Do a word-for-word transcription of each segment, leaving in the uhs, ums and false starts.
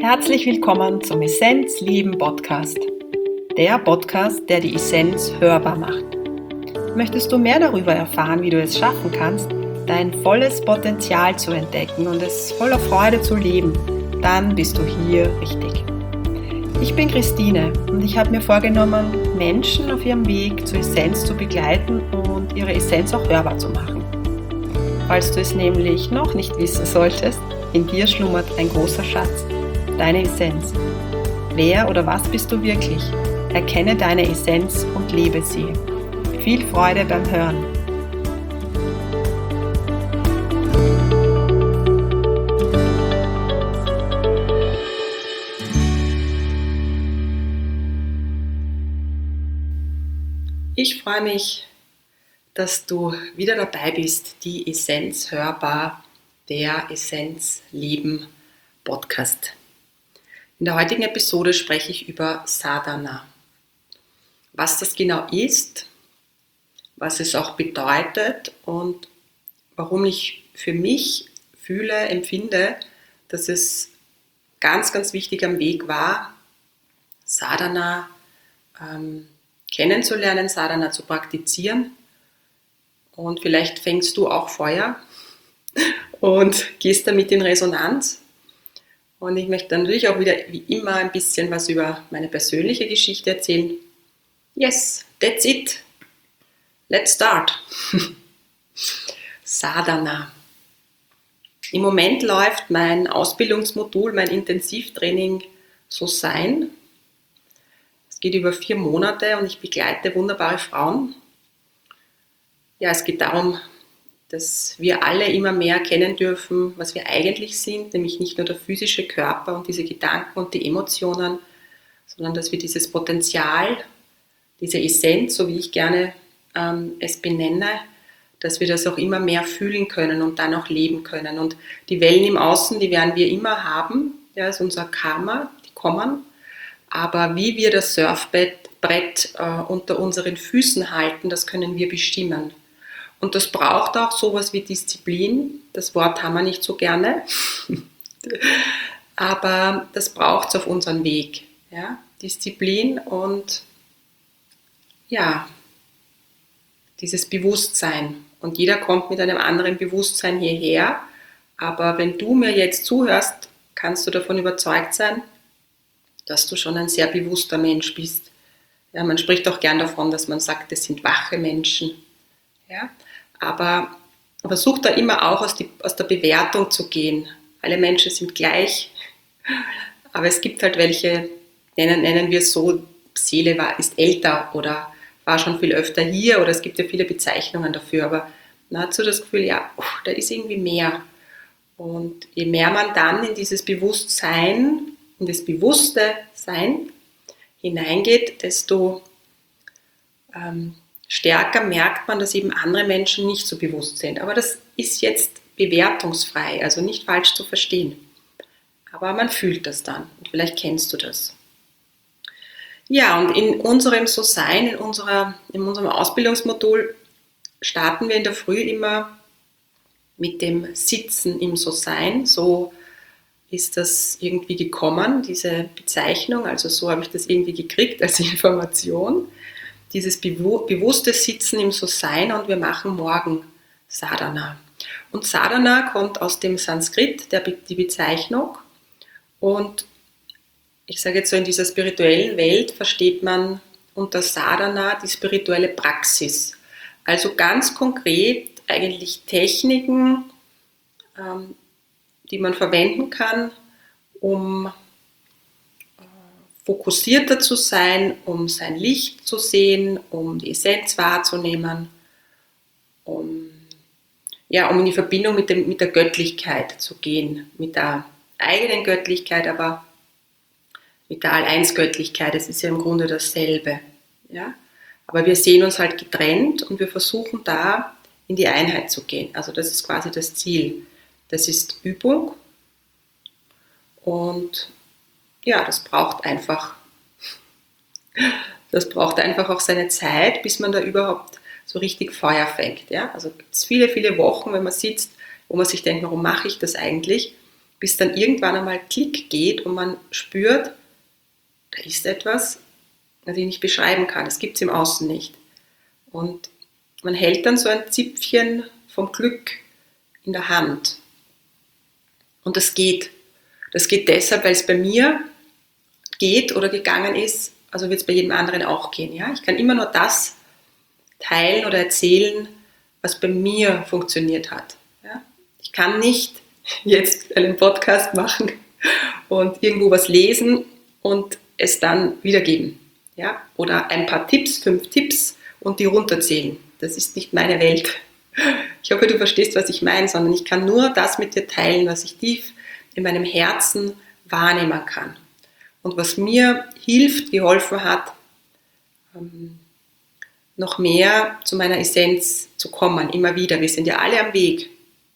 Herzlich willkommen zum Essenz Leben Podcast. Der Podcast, der die Essenz hörbar macht. Möchtest du mehr darüber erfahren, wie du es schaffen kannst, dein volles Potenzial zu entdecken und es voller Freude zu leben, dann bist du hier richtig. Ich bin Christine und ich habe mir vorgenommen, Menschen auf ihrem Weg zur Essenz zu begleiten und ihre Essenz auch hörbar zu machen. Falls du es nämlich noch nicht wissen solltest, in dir schlummert ein großer Schatz, deine Essenz. Wer oder was bist du wirklich? Erkenne deine Essenz und lebe sie. Viel Freude beim Hören. Ich freue mich, dass du wieder dabei bist, die Essenz hörbar, der Essenz Leben Podcast. In der heutigen Episode spreche ich über Sadhana. Was das genau ist, was es auch bedeutet und warum ich für mich fühle, empfinde, dass es ganz, ganz wichtig am Weg war, Sadhana ähm, kennenzulernen, Sadhana zu praktizieren. Und vielleicht fängst du auch Feuer und gehst damit in Resonanz. Und ich möchte natürlich auch wieder wie immer ein bisschen was über meine persönliche Geschichte erzählen. Yes, that's it. Let's start. Sadhana. Im Moment läuft mein Ausbildungsmodul, mein Intensivtraining So Sein. Es geht über vier Monate und ich begleite wunderbare Frauen. Ja, es geht darum, dass wir alle immer mehr erkennen dürfen, was wir eigentlich sind, nämlich nicht nur der physische Körper und diese Gedanken und die Emotionen, sondern dass wir dieses Potenzial, diese Essenz, so wie ich gerne ähm, es benenne, dass wir das auch immer mehr fühlen können und dann auch leben können. Und die Wellen im Außen, die werden wir immer haben, ja, das ist unser Karma, die kommen. Aber wie wir das Surfbrett äh, unter unseren Füßen halten, das können wir bestimmen. Und das braucht auch sowas wie Disziplin. Das Wort haben wir nicht so gerne. Aber das braucht es auf unserem Weg. Ja? Disziplin und ja, dieses Bewusstsein. Und jeder kommt mit einem anderen Bewusstsein hierher. Aber wenn du mir jetzt zuhörst, kannst du davon überzeugt sein, dass du schon ein sehr bewusster Mensch bist. Ja, man spricht auch gern davon, dass man sagt, das sind wache Menschen. Ja? Aber versuch da immer auch aus, die, aus der Bewertung zu gehen. Alle Menschen sind gleich, aber es gibt halt welche, nennen, nennen wir es so, Seele war, ist älter oder war schon viel öfter hier oder es gibt ja viele Bezeichnungen dafür, aber man hat so das Gefühl, ja, oh, da ist irgendwie mehr. Und je mehr man dann in dieses Bewusstsein, in das bewusste Sein hineingeht, desto ähm, stärker merkt man, dass eben andere Menschen nicht so bewusst sind. Aber das ist jetzt bewertungsfrei, also nicht falsch zu verstehen. Aber man fühlt das dann und vielleicht kennst du das. Ja, und in unserem So-Sein, in, unserer, in unserem Ausbildungsmodul starten wir in der Früh immer mit dem Sitzen im So-Sein. So ist das irgendwie gekommen, diese Bezeichnung, also so habe ich das irgendwie gekriegt als Information. Dieses bewusste Sitzen im So-Sein und wir machen morgen Sadhana. Und Sadhana kommt aus dem Sanskrit, der, die Bezeichnung. Und ich sage jetzt so, in dieser spirituellen Welt versteht man unter Sadhana die spirituelle Praxis. Also ganz konkret eigentlich Techniken, ähm, die man verwenden kann, um fokussierter zu sein, um sein Licht zu sehen, um die Essenz wahrzunehmen, um, ja, um in die Verbindung mit, dem, mit der Göttlichkeit zu gehen, mit der eigenen Göttlichkeit, aber mit der All-Eins-Göttlichkeit, es ist ja im Grunde dasselbe. Ja? Aber wir sehen uns halt getrennt und wir versuchen da in die Einheit zu gehen. Also das ist quasi das Ziel. Das ist Übung und ja, das braucht einfach, das braucht einfach auch seine Zeit, bis man da überhaupt so richtig Feuer fängt. Ja? Also gibt es viele, viele Wochen, wenn man sitzt, wo man sich denkt, warum mache ich das eigentlich, bis dann irgendwann einmal Klick geht und man spürt, da ist etwas, das ich nicht beschreiben kann. Das gibt es im Außen nicht. Und man hält dann so ein Zipfchen vom Glück in der Hand. Und das geht. Das geht deshalb, weil es bei mir geht oder gegangen ist, also wird es bei jedem anderen auch gehen. Ja? Ich kann immer nur das teilen oder erzählen, was bei mir funktioniert hat. Ja? Ich kann nicht jetzt einen Podcast machen und irgendwo was lesen und es dann wiedergeben. Ja? Oder ein paar Tipps, fünf Tipps und die runterzählen. Das ist nicht meine Welt. Ich hoffe, du verstehst, was ich meine, sondern ich kann nur das mit dir teilen, was ich tief in meinem Herzen wahrnehmen kann. Und was mir hilft, geholfen hat, noch mehr zu meiner Essenz zu kommen, immer wieder. Wir sind ja alle am Weg.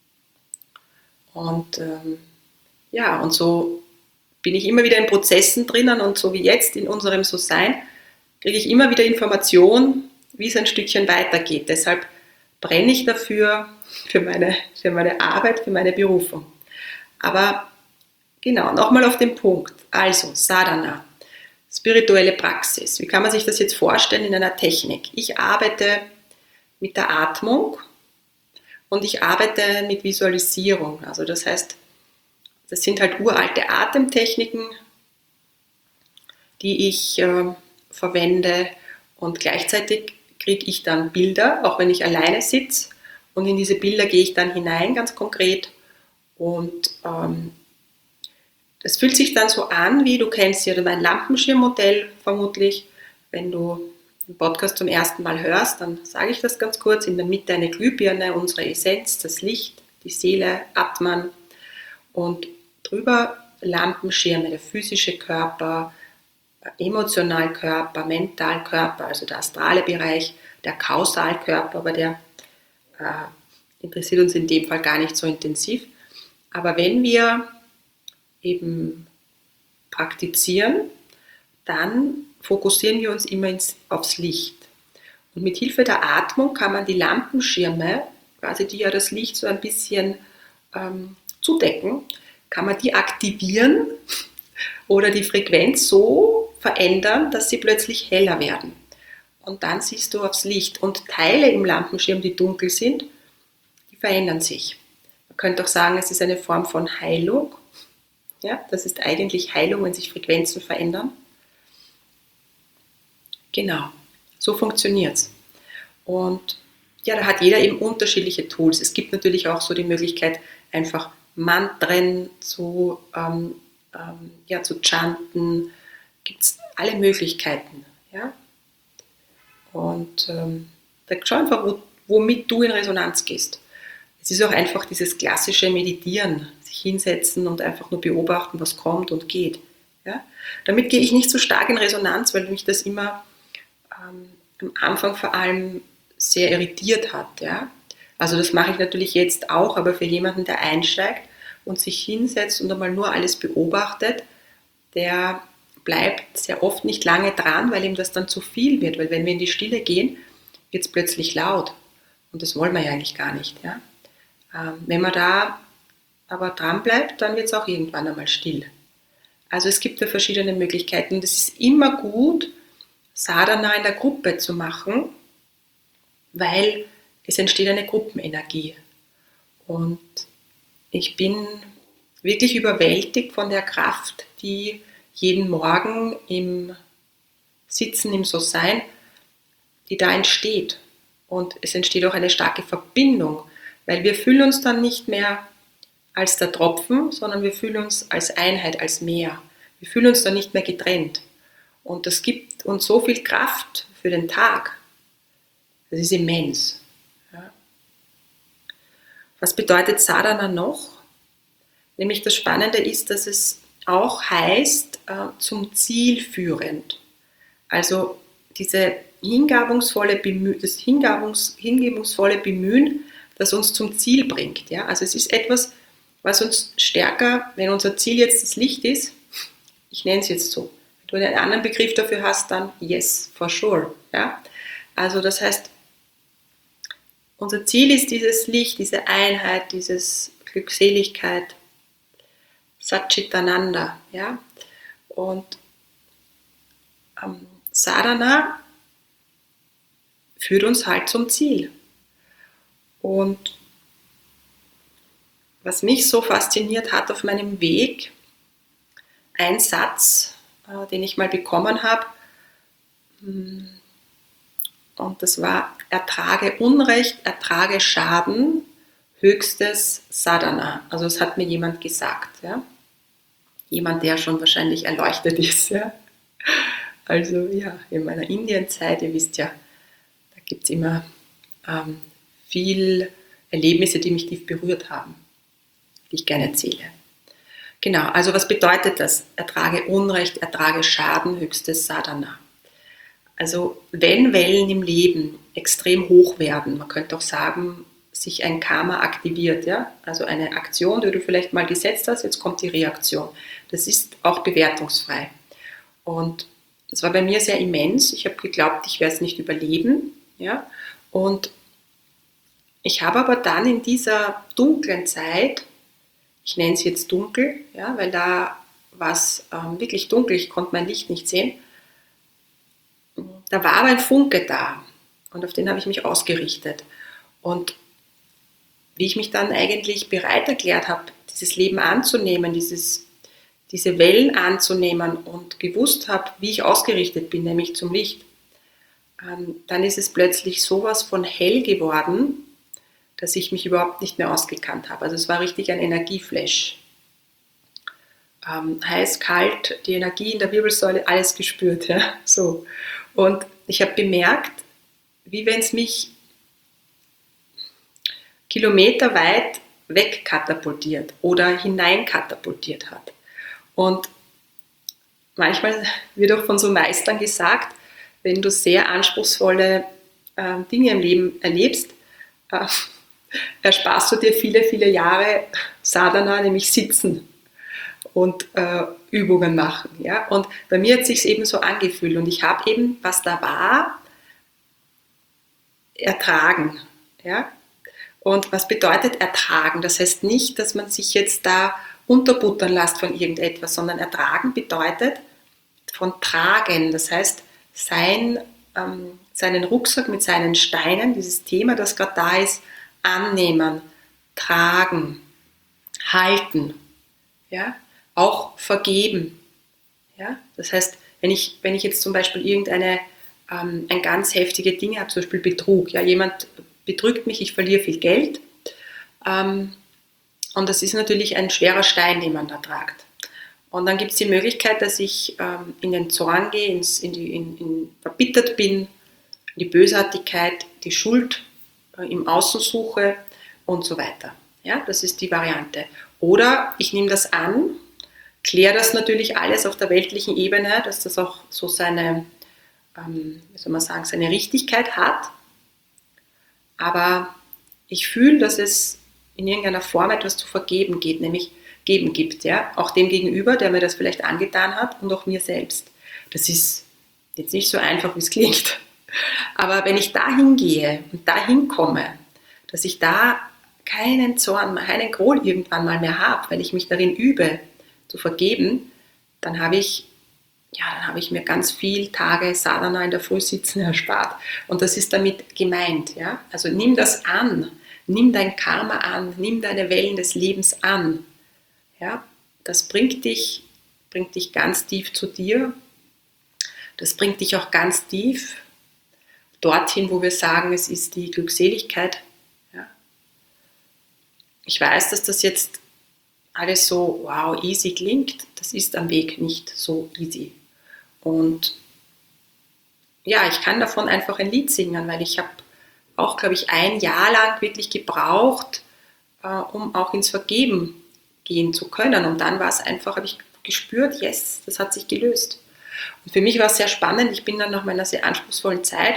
Und ähm, ja, und so bin ich immer wieder in Prozessen drinnen und so wie jetzt in unserem So-Sein, kriege ich immer wieder Informationen, wie es ein Stückchen weitergeht. Deshalb brenne ich dafür, für meine, für meine Arbeit, für meine Berufung. Aber genau, nochmal auf den Punkt. Also, Sadhana, spirituelle Praxis. Wie kann man sich das jetzt vorstellen in einer Technik? Ich arbeite mit der Atmung und ich arbeite mit Visualisierung. Also das heißt, das sind halt uralte Atemtechniken, die ich äh, verwende und gleichzeitig kriege ich dann Bilder, auch wenn ich alleine sitze, und in diese Bilder gehe ich dann hinein, ganz konkret, und ähm, das fühlt sich dann so an, wie du kennst ja mein Lampenschirmmodell vermutlich. Wenn du den Podcast zum ersten Mal hörst, dann sage ich das ganz kurz. In der Mitte eine Glühbirne, unsere Essenz, das Licht, die Seele, Atman. Und drüber Lampenschirme, der physische Körper, Emotionalkörper, Mentalkörper, also der astrale Bereich, der Kausalkörper, aber der äh, interessiert uns in dem Fall gar nicht so intensiv. Aber wenn wir eben praktizieren, dann fokussieren wir uns immer ins, aufs Licht. Und mit Hilfe der Atmung kann man die Lampenschirme, quasi die ja das Licht so ein bisschen ähm, zudecken, kann man die aktivieren oder die Frequenz so verändern, dass sie plötzlich heller werden. Und dann siehst du aufs Licht. Und Teile im Lampenschirm, die dunkel sind, die verändern sich. Man könnte auch sagen, es ist eine Form von Heilung. Ja, das ist eigentlich Heilung, wenn sich Frequenzen verändern. Genau, so funktioniert es. Und ja, da hat jeder eben unterschiedliche Tools. Es gibt natürlich auch so die Möglichkeit, einfach Mantren zu, ähm, ähm, ja, zu chanten. Gibt es alle Möglichkeiten. Ja? Und ähm, da schau einfach, wo, womit du in Resonanz gehst. Es ist auch einfach dieses klassische Meditieren, sich hinsetzen und einfach nur beobachten, was kommt und geht. Ja? Damit gehe ich nicht so stark in Resonanz, weil mich das immer ähm, am Anfang vor allem sehr irritiert hat. Ja? Also das mache ich natürlich jetzt auch, aber für jemanden, der einsteigt und sich hinsetzt und einmal nur alles beobachtet, der bleibt sehr oft nicht lange dran, weil ihm das dann zu viel wird. Weil wenn wir in die Stille gehen, wird es plötzlich laut. Und das wollen wir ja eigentlich gar nicht. Ja? Ähm, wenn man da aber dran bleibt, dann wird es auch irgendwann einmal still. Also es gibt ja verschiedene Möglichkeiten. Und es ist immer gut, Sadhana in der Gruppe zu machen, weil es entsteht eine Gruppenenergie. Und ich bin wirklich überwältigt von der Kraft, die jeden Morgen im Sitzen, im So-Sein, die da entsteht. Und es entsteht auch eine starke Verbindung, weil wir fühlen uns dann nicht mehr als der Tropfen, sondern wir fühlen uns als Einheit, als Meer. Wir fühlen uns dann nicht mehr getrennt. Und das gibt uns so viel Kraft für den Tag. Das ist immens. Ja. Was bedeutet Sadhana noch? Nämlich das Spannende ist, dass es auch heißt, äh, zum Ziel führend. Also diese hingabungsvolle Bemühen, das Hingabungs, hingebungsvolle Bemühen, das uns zum Ziel bringt. Ja? Also es ist etwas, was uns stärker, wenn unser Ziel jetzt das Licht ist, ich nenne es jetzt so, wenn du einen anderen Begriff dafür hast, dann yes, for sure. Ja? Also das heißt, unser Ziel ist dieses Licht, diese Einheit, diese Glückseligkeit. Satchitananda. Ja? Und ähm, Sadhana führt uns halt zum Ziel. Und was mich so fasziniert hat auf meinem Weg, ein Satz, äh, den ich mal bekommen habe, und das war: Ertrage Unrecht, ertrage Schaden, höchstes Sadhana. Also das hat mir jemand gesagt. Ja? Jemand, der schon wahrscheinlich erleuchtet ist. Ja? Also ja, in meiner Indienzeit, ihr wisst ja, da gibt es immer ähm, viel Erlebnisse, die mich tief berührt haben, die ich gerne erzähle. Genau, also was bedeutet das? Ertrage Unrecht, ertrage Schaden, höchstes Sadhana. Also wenn Wellen im Leben extrem hoch werden, man könnte auch sagen, sich ein Karma aktiviert, ja? Also eine Aktion, die du vielleicht mal gesetzt hast, jetzt kommt die Reaktion. Das ist auch bewertungsfrei. Und das war bei mir sehr immens. Ich habe geglaubt, ich werde es nicht überleben. Ja? Und ich habe aber dann in dieser dunklen Zeit, ich nenne es jetzt dunkel, ja, weil da war es ähm, wirklich dunkel, ich konnte mein Licht nicht sehen, da war aber ein Funke da und auf den habe ich mich ausgerichtet. Und wie ich mich dann eigentlich bereit erklärt habe, dieses Leben anzunehmen, dieses, diese Wellen anzunehmen und gewusst habe, wie ich ausgerichtet bin, nämlich zum Licht, ähm, dann ist es plötzlich sowas von hell geworden, dass ich mich überhaupt nicht mehr ausgekannt habe. Also es war richtig ein Energieflash. Ähm, heiß, kalt, die Energie in der Wirbelsäule, alles gespürt. Ja? So. Und ich habe bemerkt, wie wenn es mich kilometerweit wegkatapultiert oder hineinkatapultiert hat. Und manchmal wird auch von so Meistern gesagt, wenn du sehr anspruchsvolle äh, Dinge im Leben erlebst, äh, ersparst du dir viele, viele Jahre Sadhana, nämlich sitzen und äh, Übungen machen. Ja? Und bei mir hat es sich eben so angefühlt und ich habe eben, was da war, ertragen. Ja? Und was bedeutet ertragen? Das heißt nicht, dass man sich jetzt da unterbuttern lässt von irgendetwas, sondern ertragen bedeutet von tragen. Das heißt, sein, ähm, seinen Rucksack mit seinen Steinen, dieses Thema, das gerade da ist, annehmen, tragen, halten, ja? Auch vergeben. Ja? Das heißt, wenn ich, wenn ich jetzt zum Beispiel irgendeine ähm, ein ganz heftige Dinge habe, zum Beispiel Betrug, ja? Jemand betrügt mich, ich verliere viel Geld ähm, und das ist natürlich ein schwerer Stein, den man da tragt. Und dann gibt es die Möglichkeit, dass ich ähm, in den Zorn gehe, ins, in die, in, in, verbittert bin, in die Bösartigkeit, die Schuld äh, im Außen suche und so weiter. Ja, das ist die Variante. Oder ich nehme das an, kläre das natürlich alles auf der weltlichen Ebene, dass das auch so seine, ähm, wie soll man sagen, seine Richtigkeit hat. Aber ich fühle, dass es in irgendeiner Form etwas zu vergeben geht, nämlich geben gibt, ja, auch dem Gegenüber, der mir das vielleicht angetan hat und auch mir selbst. Das ist jetzt nicht so einfach, wie es klingt. Aber wenn ich da hingehe und da hinkomme, dass ich da keinen Zorn, keinen Groll irgendwann mal mehr habe, weil ich mich darin übe, zu vergeben, dann habe ich, ja, dann habe ich mir ganz viele Tage Sadhana in der Früh sitzen erspart. Und das ist damit gemeint. Ja? Also nimm das an, nimm dein Karma an, nimm deine Wellen des Lebens an. Ja? Das bringt dich, bringt dich ganz tief zu dir. Das bringt dich auch ganz tief dorthin, wo wir sagen, es ist die Glückseligkeit. Ja? Ich weiß, dass das jetzt alles so wow, easy klingt. Das ist am Weg nicht so easy. Und ja, ich kann davon einfach ein Lied singen, weil ich habe auch, glaube ich, ein Jahr lang wirklich gebraucht, äh, um auch ins Vergeben gehen zu können. Und dann war es einfach, habe ich gespürt, yes, das hat sich gelöst. Und für mich war es sehr spannend. Ich bin dann nach meiner sehr anspruchsvollen Zeit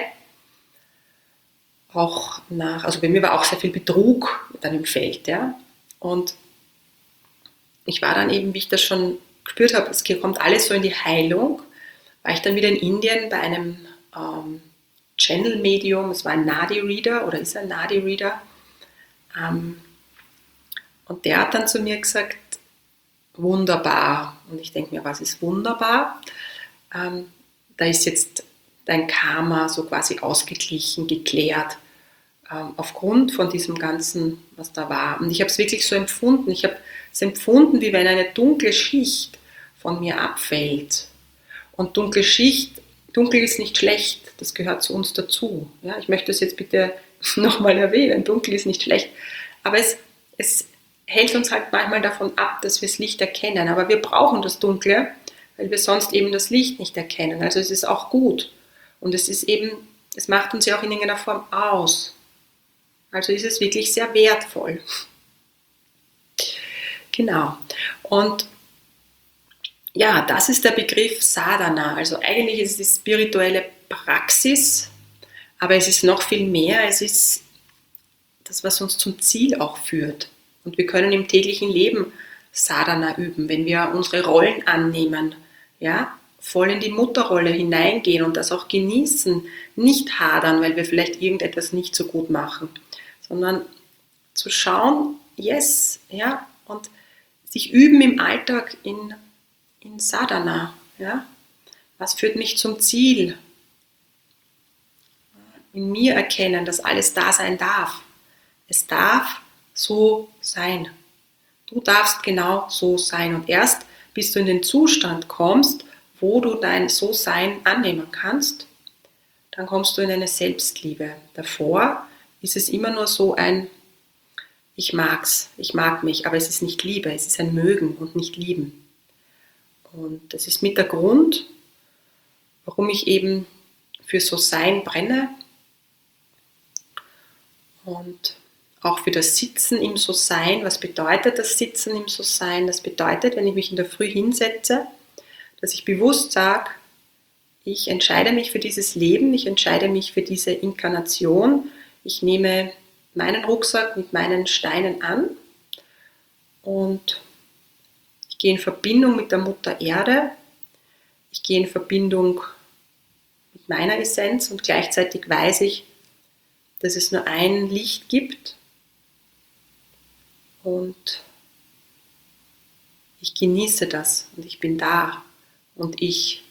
auch nach, also bei mir war auch sehr viel Betrug dann im Feld, ja. Und ich war dann eben, wie ich das schon gespürt habe, es kommt alles so in die Heilung, war ich dann wieder in Indien bei einem ähm, Channel-Medium, es war ein Nadi-Reader oder ist ein Nadi-Reader. Ähm, und der hat dann zu mir gesagt, wunderbar. Und ich denke mir, was ist wunderbar? Ähm, da ist jetzt dein Karma so quasi ausgeglichen, geklärt, ähm, aufgrund von diesem Ganzen, was da war. Und ich habe es wirklich so empfunden. Ich habe es empfunden, wie wenn eine dunkle Schicht von mir abfällt. Und dunkle Schicht, dunkel ist nicht schlecht, das gehört zu uns dazu. Ja, ich möchte das jetzt bitte nochmal erwähnen, dunkel ist nicht schlecht. Aber es, es hält uns halt manchmal davon ab, dass wir das Licht erkennen. Aber wir brauchen das Dunkle, weil wir sonst eben das Licht nicht erkennen. Also es ist auch gut. Und es ist eben, es macht uns ja auch in irgendeiner Form aus. Also ist es wirklich sehr wertvoll. Genau. Und ja, das ist der Begriff Sadhana. Also eigentlich ist es die spirituelle Praxis, aber es ist noch viel mehr. Es ist das, was uns zum Ziel auch führt. Und wir können im täglichen Leben Sadhana üben, wenn wir unsere Rollen annehmen, ja, voll in die Mutterrolle hineingehen und das auch genießen, nicht hadern, weil wir vielleicht irgendetwas nicht so gut machen, sondern zu schauen, yes, ja, und sich üben im Alltag in, in Sadhana, ja, was führt mich zum Ziel, in mir erkennen, dass alles da sein darf. Es darf so sein. Du darfst genau so sein. Und erst bis du in den Zustand kommst, wo du dein So-Sein annehmen kannst, dann kommst du in eine Selbstliebe. Davor ist es immer nur so ein Ich mag's, ich mag mich, aber es ist nicht Liebe, es ist ein Mögen und nicht Lieben. Und das ist mit der Grund, warum ich eben für So-Sein brenne und auch für das Sitzen im So-Sein. Was bedeutet das Sitzen im So-Sein? Das bedeutet, wenn ich mich in der Früh hinsetze, dass ich bewusst sage, ich entscheide mich für dieses Leben, ich entscheide mich für diese Inkarnation, ich nehme meinen Rucksack mit meinen Steinen an und ich gehe in Verbindung mit der Mutter Erde, ich gehe in Verbindung mit meiner Essenz und gleichzeitig weiß ich, dass es nur ein Licht gibt und ich genieße das und ich bin da und ich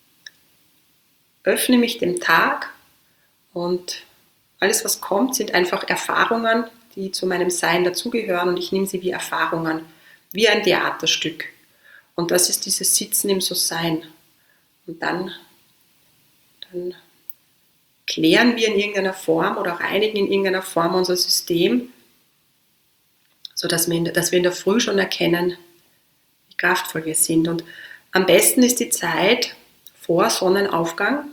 öffne mich dem Tag und alles, was kommt, sind einfach Erfahrungen, die zu meinem Sein dazugehören und ich nehme sie wie Erfahrungen, wie ein Theaterstück. Und das ist dieses Sitzen im So-Sein. Und dann, dann klären wir in irgendeiner Form oder reinigen in irgendeiner Form unser System, sodass wir in der, dass wir in der Früh schon erkennen, wie kraftvoll wir sind. Und am besten ist die Zeit vor Sonnenaufgang.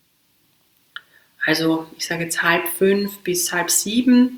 Also ich sage jetzt halb fünf bis halb sieben.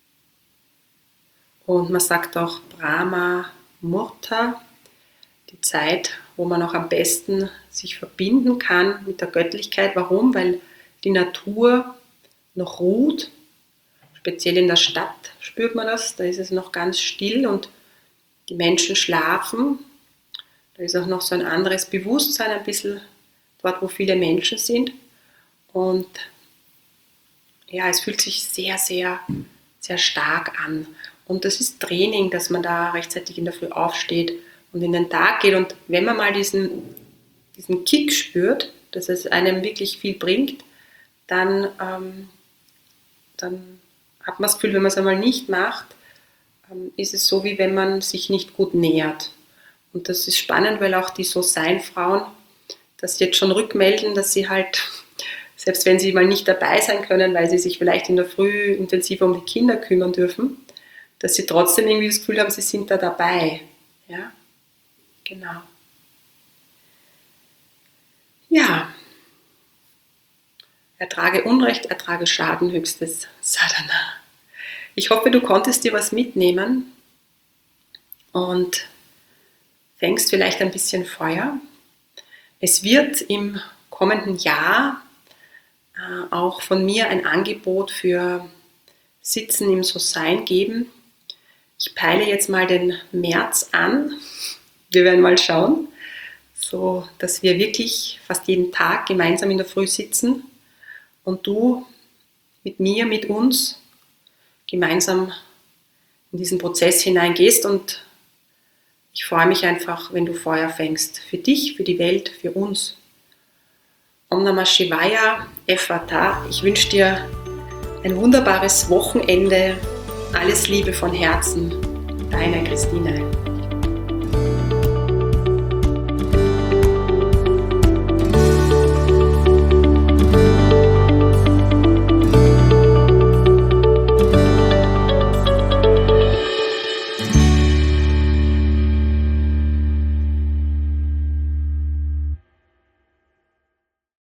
Und man sagt auch Brahma Murta, die Zeit, wo man auch am besten sich verbinden kann mit der Göttlichkeit. Warum? Weil die Natur noch ruht. Speziell in der Stadt spürt man das. Da ist es noch ganz still und die Menschen schlafen. Da ist auch noch so ein anderes Bewusstsein, ein bisschen dort, wo viele Menschen sind. Und ja, es fühlt sich sehr, sehr, sehr stark an. Und das ist Training, dass man da rechtzeitig in der Früh aufsteht und in den Tag geht. Und wenn man mal diesen, diesen Kick spürt, dass es einem wirklich viel bringt, dann, ähm, dann hat man das Gefühl, wenn man es einmal nicht macht, ähm, ist es so, wie wenn man sich nicht gut nährt. Und das ist spannend, weil auch die So-Sein-Frauen das jetzt schon rückmelden, dass sie halt, selbst wenn sie mal nicht dabei sein können, weil sie sich vielleicht in der Früh intensiver um die Kinder kümmern dürfen, dass sie trotzdem irgendwie das Gefühl haben, sie sind da dabei. Ja, genau. Ja, ertrage Unrecht, ertrage Schaden, höchstes Sadhana. Ich hoffe, du konntest dir was mitnehmen und fängst vielleicht ein bisschen Feuer. Es wird im kommenden Jahr äh, auch von mir ein Angebot für Sitzen im So-Sein geben. Ich peile jetzt mal den März an. Wir werden mal schauen, so dass wir wirklich fast jeden Tag gemeinsam in der Früh sitzen und du mit mir, mit uns gemeinsam in diesen Prozess hineingehst. Und ich freue mich einfach, wenn du Feuer fängst. Für dich, für die Welt, für uns. Om Namah Shivaya, Effata. Ich wünsche dir ein wunderbares Wochenende. Alles Liebe von Herzen. Deine Christine.